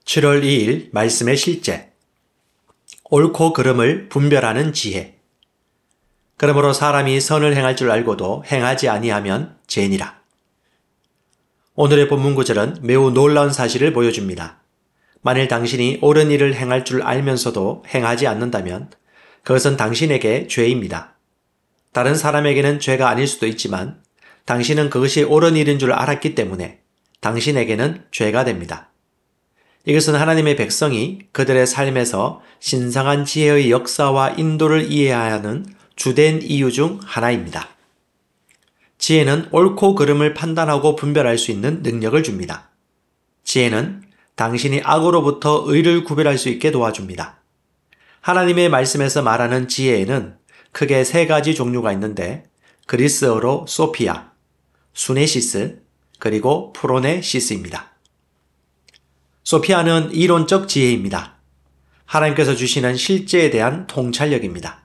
7월 2일 말씀의 실제. 옳고 그름을 분별하는 지혜. 그러므로 사람이 선을 행할 줄 알고도 행하지 아니하면 죄니라. 오늘의 본문 구절은 매우 놀라운 사실을 보여줍니다. 만일 당신이 옳은 일을 행할 줄 알면서도 행하지 않는다면 그것은 당신에게 죄입니다. 다른 사람에게는 죄가 아닐 수도 있지만 당신은 그것이 옳은 일인 줄 알았기 때문에 당신에게는 죄가 됩니다. 이것은 하나님의 백성이 그들의 삶에서 신성한 지혜의 역사와 인도를 이해해야 하는 주된 이유 중 하나입니다. 지혜는 옳고 그름을 판단하고 분별할 수 있는 능력을 줍니다. 지혜는 당신이 악으로부터 의를 구별할 수 있게 도와줍니다. 하나님의 말씀에서 말하는 지혜에는 크게 세 가지 종류가 있는데 그리스어로 소피아, 수네시스, 그리고 프로네시스입니다. 소피아는 이론적 지혜입니다. 하나님께서 주시는 실제에 대한 통찰력입니다.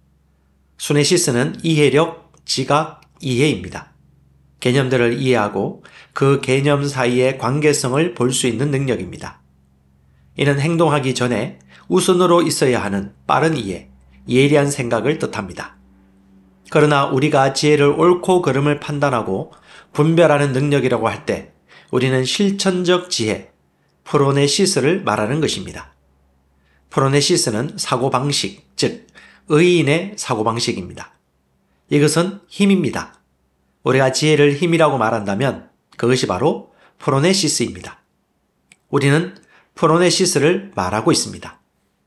수네시스는 이해력, 지각, 이해입니다. 개념들을 이해하고 그 개념 사이의 관계성을 볼 수 있는 능력입니다. 이는 행동하기 전에 우선으로 있어야 하는 빠른 이해, 예리한 생각을 뜻합니다. 그러나 우리가 지혜를 옳고 그름을 판단하고 분별하는 능력이라고 할 때 우리는 실천적 지혜, 프로네시스를 말하는 것입니다. 프로네시스는 사고방식, 즉 의인의 사고방식입니다. 이것은 힘입니다. 우리가 지혜를 힘이라고 말한다면 그것이 바로 프로네시스입니다. 우리는 프로네시스를 말하고 있습니다.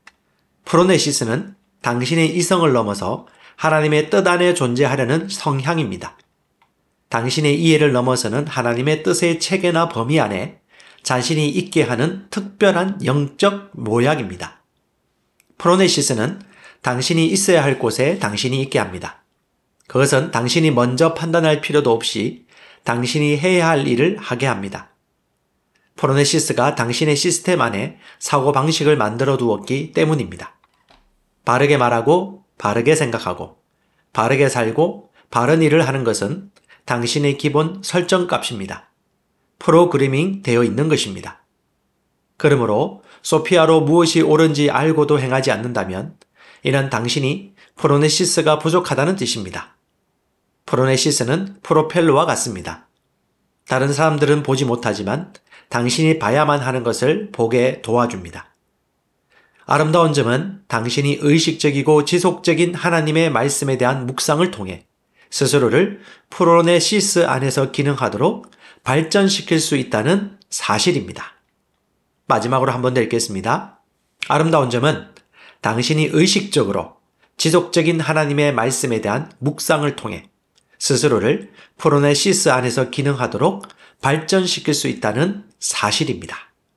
프로네시스는 당신의 이성을 넘어서 하나님의 뜻 안에 존재하려는 성향입니다. 당신의 이해를 넘어서는 하나님의 뜻의 체계나 범위 안에 자신이 있게 하는 특별한 영적 모양입니다. 프로네시스는 당신이 있어야 할 곳에 당신이 있게 합니다. 그것은 당신이 먼저 판단할 필요도 없이 당신이 해야 할 일을 하게 합니다. 프로네시스가 당신의 시스템 안에 사고방식을 만들어 두었기 때문입니다. 바르게 말하고, 바르게 생각하고, 바르게 살고, 바른 일을 하는 것은 당신의 기본 설정값입니다. 프로그래밍 되어 있는 것입니다. 그러므로 소피아로 무엇이 옳은지 알고도 행하지 않는다면 이는 당신이 프로네시스가 부족하다는 뜻입니다. 프로네시스는 프로펠러와 같습니다. 다른 사람들은 보지 못하지만 당신이 봐야만 하는 것을 보게 도와줍니다. 아름다운 점은 당신이 의식적이고 지속적인 하나님의 말씀에 대한 묵상을 통해 스스로를 프로네시스 안에서 기능하도록 발전시킬 수 있다는 사실입니다. 마지막으로 한 번 더 읽겠습니다. 아름다운 점은 당신이 의식적으로 지속적인 하나님의 말씀에 대한 묵상을 통해 스스로를 프로네시스 안에서 기능하도록 발전시킬 수 있다는 사실입니다.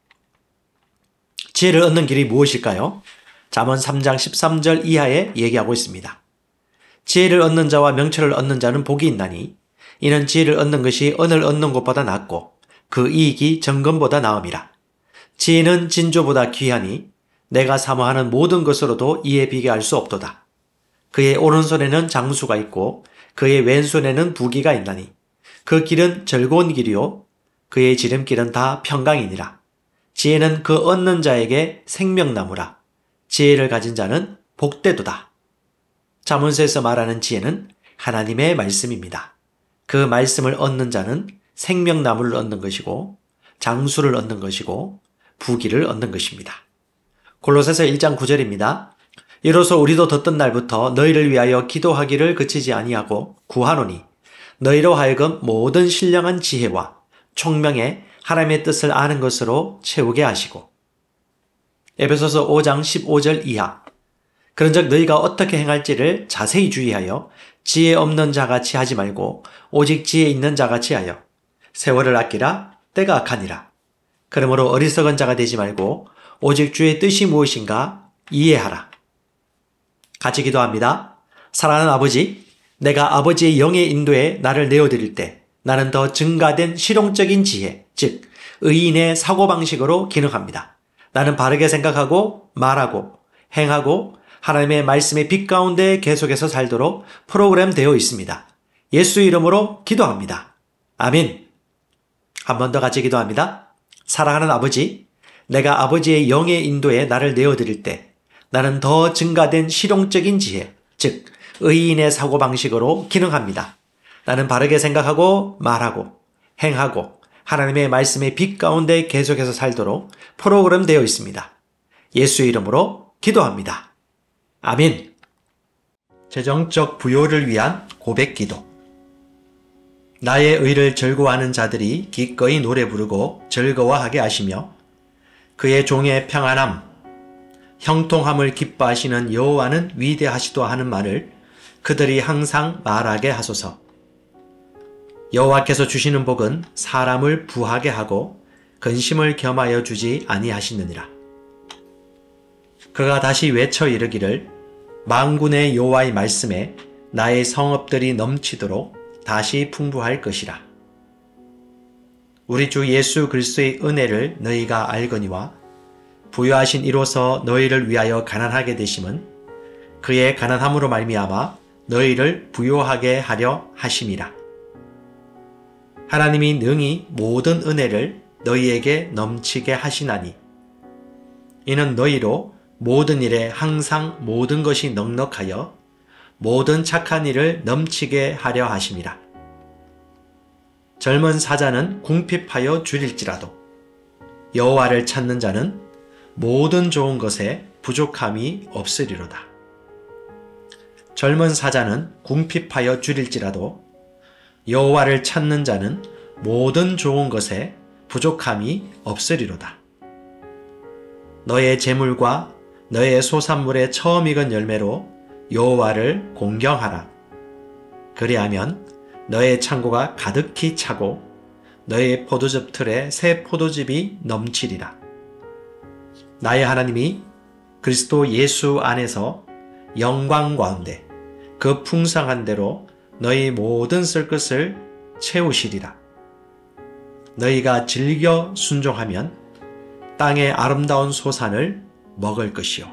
지혜를 얻는 길이 무엇일까요? 잠언 3장 13절 이하에 얘기하고 있습니다. 지혜를 얻는 자와 명철을 얻는 자는 복이 있나니 이는 지혜를 얻는 것이 은을 얻는 것보다 낫고 그 이익이 정금보다 나음이라. 지혜는 진주보다 귀하니 내가 사모하는 모든 것으로도 이에 비교할 수 없도다. 그의 오른손에는 장수가 있고 그의 왼손에는 부귀가 있나니 그 길은 즐거운 길이요 그의 지름길은 다 평강이니라. 지혜는 그 얻는 자에게 생명나무라. 지혜를 가진 자는 복되도다. 잠언서에서 말하는 지혜는 하나님의 말씀입니다. 그 말씀을 얻는 자는 생명나무를 얻는 것이고 장수를 얻는 것이고 부귀를 얻는 것입니다. 골로새서 1장 9절입니다. 이로써 우리도 듣던 날부터 너희를 위하여 기도하기를 그치지 아니하고 구하노니 너희로 하여금 모든 신령한 지혜와 총명에 하나님의 뜻을 아는 것으로 채우게 하시고. 에베소서 5장 15절 이하. 그런즉 너희가 어떻게 행할지를 자세히 주의하여 지혜 없는 자같이 하지 말고 오직 지혜 있는 자같이 하여 세월을 아끼라. 때가 악하니라. 그러므로 어리석은 자가 되지 말고 오직 주의 뜻이 무엇인가 이해하라. 같이 기도합니다. 사랑하는 아버지, 내가 아버지의 영의 인도에 나를 내어드릴 때 나는 더 증가된 실용적인 지혜, 즉 의인의 사고방식으로 기능합니다. 나는 바르게 생각하고 말하고 행하고 하나님의 말씀의 빛 가운데 계속해서 살도록 프로그램되어 있습니다. 예수 이름으로 기도합니다. 아멘. 한 번 더 같이 기도합니다. 사랑하는 아버지, 내가 아버지의 영의 인도에 나를 내어드릴 때 나는 더 증가된 실용적인 지혜, 즉 의인의 사고방식으로 기능합니다. 나는 바르게 생각하고 말하고 행하고 하나님의 말씀의 빛 가운데 계속해서 살도록 프로그램되어 있습니다. 예수의 이름으로 기도합니다. 아멘. 재정적 부요를 위한 고백기도. 나의 의를 즐거워하는 자들이 기꺼이 노래 부르고 즐거워하게 하시며 그의 종의 평안함, 형통함을 기뻐하시는 여호와는 위대하시도다 하는 말을 그들이 항상 말하게 하소서. 여호와께서 주시는 복은 사람을 부하게 하고 근심을 겸하여 주지 아니하시느니라. 그가 다시 외쳐 이르기를 만군의 여호와의 말씀에 나의 성읍들이 넘치도록 다시 풍부할 것이라. 우리 주 예수 그리스도의 은혜를 너희가 알거니와 부요하신 이로서 너희를 위하여 가난하게 되심은 그의 가난함으로 말미암아 너희를 부요하게 하려 하심이라. 하나님이 능히 모든 은혜를 너희에게 넘치게 하시나니 이는 너희로 모든 일에 항상 모든 것이 넉넉하여 모든 착한 일을 넘치게 하려 하심이라. 젊은 사자는 궁핍하여 줄일지라도 여호와를 찾는 자는 모든 좋은 것에 부족함이 없으리로다. 젊은 사자는 궁핍하여 줄일지라도 여호와를 찾는 자는 모든 좋은 것에 부족함이 없으리로다. 너의 재물과 너의 소산물의 처음 익은 열매로 여호와를 공경하라. 그리하면 너의 창고가 가득히 차고 너의 포도즙 틀에 새 포도즙이 넘치리라. 나의 하나님이 그리스도 예수 안에서 영광 가운데 그 풍성한 대로 너희 모든 쓸 것을 채우시리라. 너희가 즐겨 순종하면 땅의 아름다운 소산을 먹을 것이요.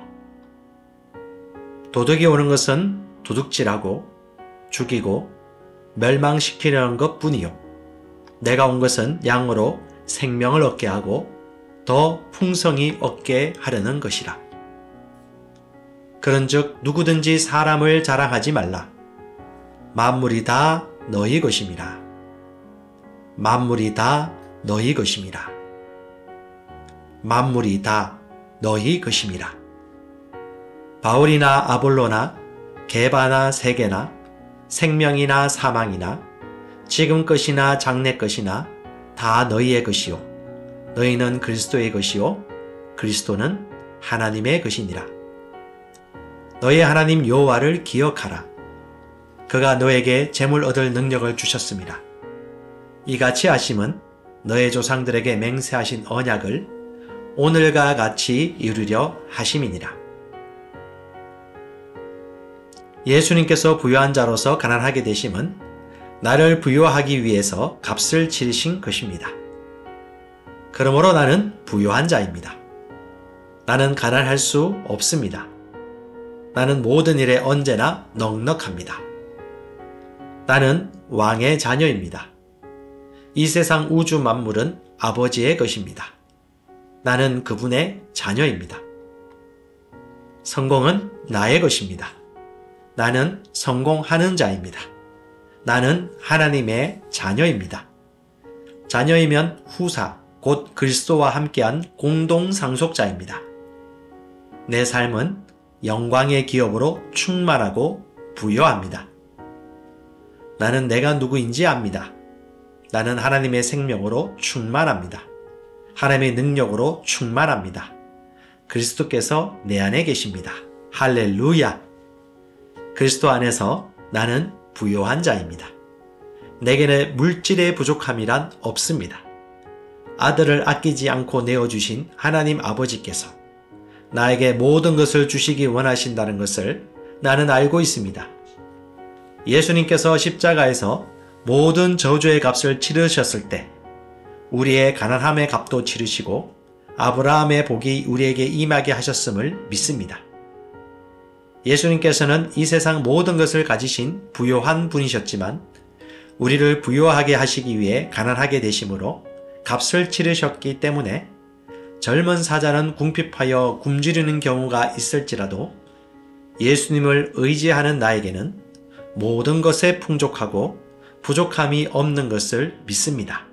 도둑이 오는 것은 도둑질하고 죽이고 멸망시키려는 것뿐이요. 내가 온 것은 양으로 생명을 얻게 하고 더 풍성히 얻게 하려는 것이라. 그런즉 누구든지 사람을 자랑하지 말라. 만물이 다 너희 것임이라. 만물이 다 너희 것임이라. 만물이 다 너희 것임이라. 바울이나 아볼로나 게바나 세게나 생명이나 사망이나 지금 것이나 장래 것이나 다 너희의 것이요 너희는 그리스도의 것이요 그리스도는 하나님의 것이니라. 너희 하나님 여호와를 기억하라. 그가 너에게 재물 얻을 능력을 주셨습니다. 이같이 하심은 너의 조상들에게 맹세하신 언약을 오늘과 같이 이루려 하심이니라. 예수님께서 부유한 자로서 가난하게 되심은 나를 부유하기 위해서 값을 치르신 것입니다. 그러므로 나는 부유한 자입니다. 나는 가난할 수 없습니다. 나는 모든 일에 언제나 넉넉합니다. 나는 왕의 자녀입니다. 이 세상 우주 만물은 아버지의 것입니다. 나는 그분의 자녀입니다. 성공은 나의 것입니다. 나는 성공하는 자입니다. 나는 하나님의 자녀입니다. 자녀이면 후사, 곧 그리스도와 함께한 공동 상속자입니다. 내 삶은 영광의 기업으로 충만하고 부여합니다. 나는 내가 누구인지 압니다. 나는 하나님의 생명으로 충만합니다. 하나님의 능력으로 충만합니다. 그리스도께서 내 안에 계십니다. 할렐루야! 그리스도 안에서 나는 부요한 자입니다. 내게는 물질의 부족함이란 없습니다. 아들을 아끼지 않고 내어주신 하나님 아버지께서 나에게 모든 것을 주시기 원하신다는 것을 나는 알고 있습니다. 예수님께서 십자가에서 모든 저주의 값을 치르셨을 때 우리의 가난함의 값도 치르시고 아브라함의 복이 우리에게 임하게 하셨음을 믿습니다. 예수님께서는 이 세상 모든 것을 가지신 부요한 분이셨지만 우리를 부요하게 하시기 위해 가난하게 되심으로 값을 치르셨기 때문에 젊은 사자는 궁핍하여 굶주리는 경우가 있을지라도 예수님을 의지하는 나에게는 모든 것에 풍족하고 부족함이 없는 것을 믿습니다.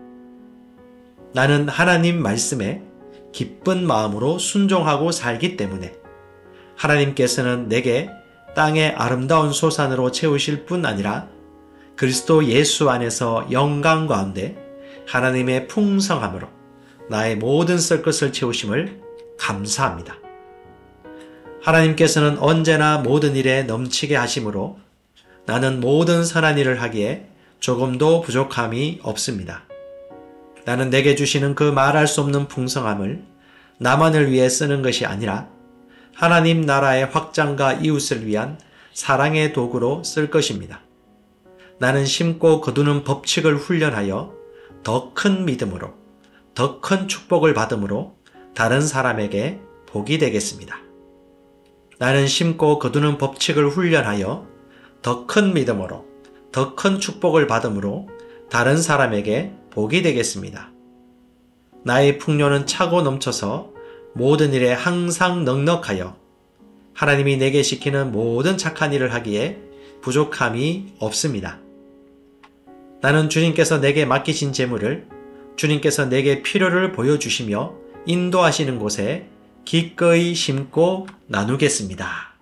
나는 하나님 말씀에 기쁜 마음으로 순종하고 살기 때문에 하나님께서는 내게 땅의 아름다운 소산으로 채우실 뿐 아니라 그리스도 예수 안에서 영광 가운데 하나님의 풍성함으로 나의 모든 쓸 것을 채우심을 감사합니다. 하나님께서는 언제나 모든 일에 넘치게 하심으로 나는 모든 선한 일을 하기에 조금도 부족함이 없습니다. 나는 내게 주시는 그 말할 수 없는 풍성함을 나만을 위해 쓰는 것이 아니라 하나님 나라의 확장과 이웃을 위한 사랑의 도구로 쓸 것입니다. 나는 심고 거두는 법칙을 훈련하여 더 큰 믿음으로, 더 큰 축복을 받음으로 다른 사람에게 복이 되겠습니다. 나는 심고 거두는 법칙을 훈련하여 더 큰 믿음으로, 더 큰 축복을 받음으로 다른 사람에게 복이 되겠습니다. 나의 풍요는 차고 넘쳐서 모든 일에 항상 넉넉하여 하나님이 내게 시키는 모든 착한 일을 하기에 부족함이 없습니다. 나는 주님께서 내게 맡기신 재물을 주님께서 내게 필요를 보여주시며 인도하시는 곳에 기꺼이 심고 나누겠습니다.